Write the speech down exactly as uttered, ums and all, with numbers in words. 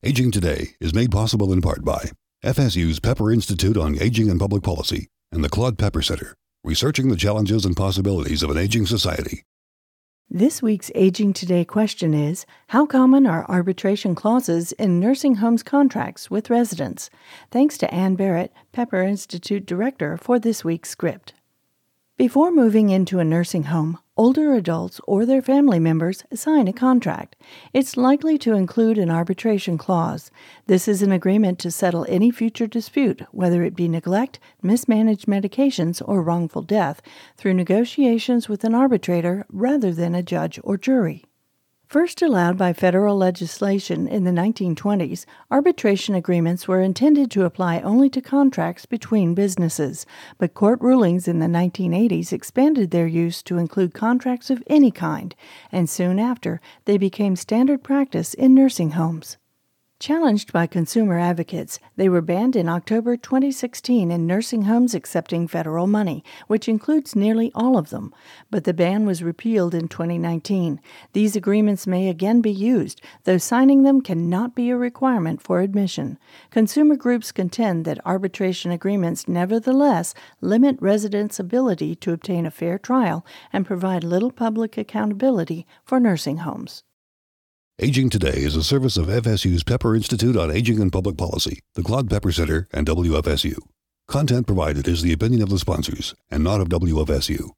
Aging Today is made possible in part by F S U's Pepper Institute on Aging and Public Policy and the Claude Pepper Center, researching the challenges and possibilities of an aging society. This week's Aging Today question is, how common are arbitration clauses in nursing homes contracts with residents? Thanks to Ann Barrett, Pepper Institute Director, for this week's script. Before moving into a nursing home, older adults or their family members sign a contract. It's likely to include an arbitration clause. This is an agreement to settle any future dispute, whether it be neglect, mismanaged medications, or wrongful death, through negotiations with an arbitrator rather than a judge or jury. First allowed by federal legislation in the nineteen twenties, arbitration agreements were intended to apply only to contracts between businesses, but court rulings in the nineteen eighties expanded their use to include contracts of any kind, and soon after, they became standard practice in nursing homes. Challenged by consumer advocates, they were banned in October twenty sixteen in nursing homes accepting federal money, which includes nearly all of them. But the ban was repealed in twenty nineteen. These agreements may again be used, though signing them cannot be a requirement for admission. Consumer groups contend that arbitration agreements nevertheless limit residents' ability to obtain a fair trial and provide little public accountability for nursing homes. Aging Today is a service of F S U's Pepper Institute on Aging and Public Policy, the Claude Pepper Center, and W F S U. Content provided is the opinion of the sponsors and not of W F S U.